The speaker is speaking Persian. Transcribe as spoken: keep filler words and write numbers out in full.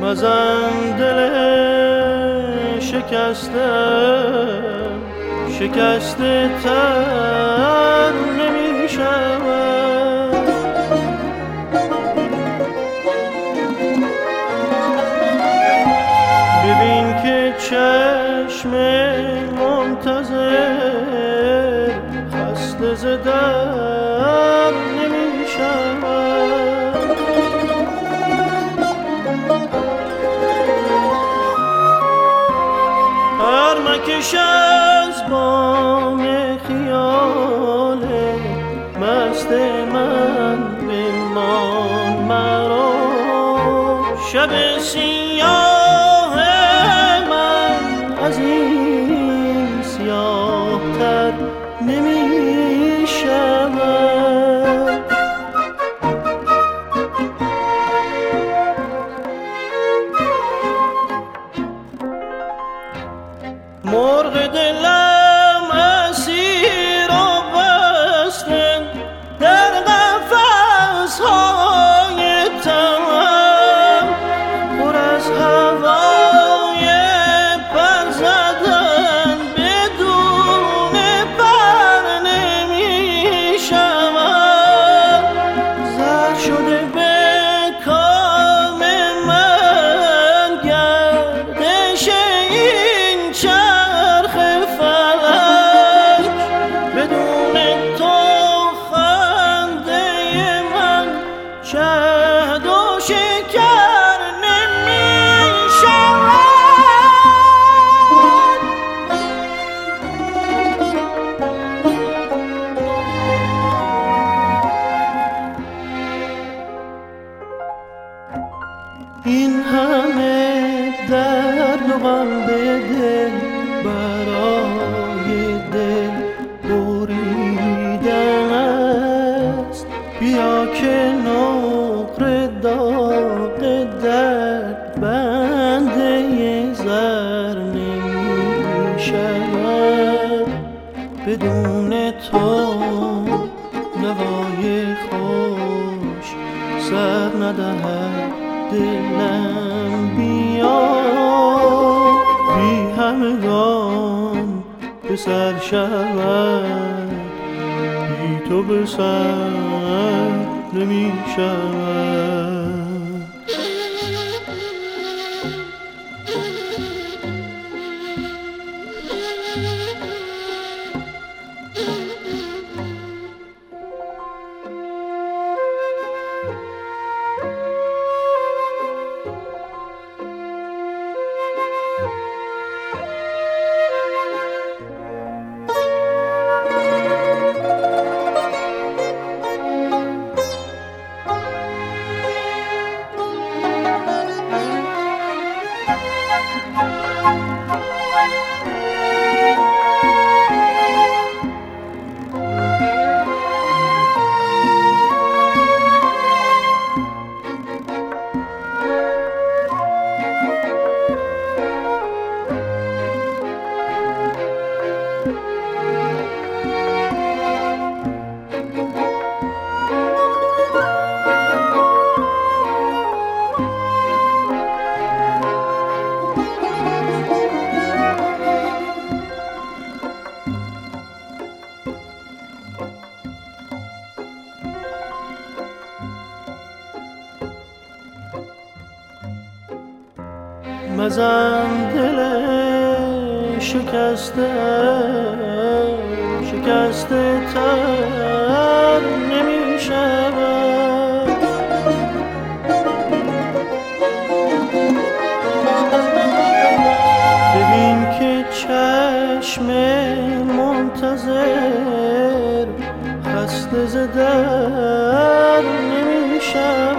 مزن دل شکسته شکسته تر نمی شود. ببین که چشم منتظر خسته ز در نمی شود. هر مکش از بام خیال مست من بمان مرا، شب سیاه من از این سیاه تر نمی شود. مرغ دلم اسیر و بسته در قفس‌های تنم، پر از هوای پر زدن بدون پر نمی شود. زر شده به کام من گردش این چرخ فلک، بدون تو خنده من شهد و شکر نمی شود. این همه درد و غم به دل برای دل بریدن است. بیا که نقره داغ درد بنده زر نمی شود. بدون تو نوای خوش سر ندهد دلم. بیا بی همگان به سر شود، بی تو به سر نمی شود. مزن دل شکسته شکسته تر نمی شود. ببین که چشم منتظر خسته ز در نمی شود.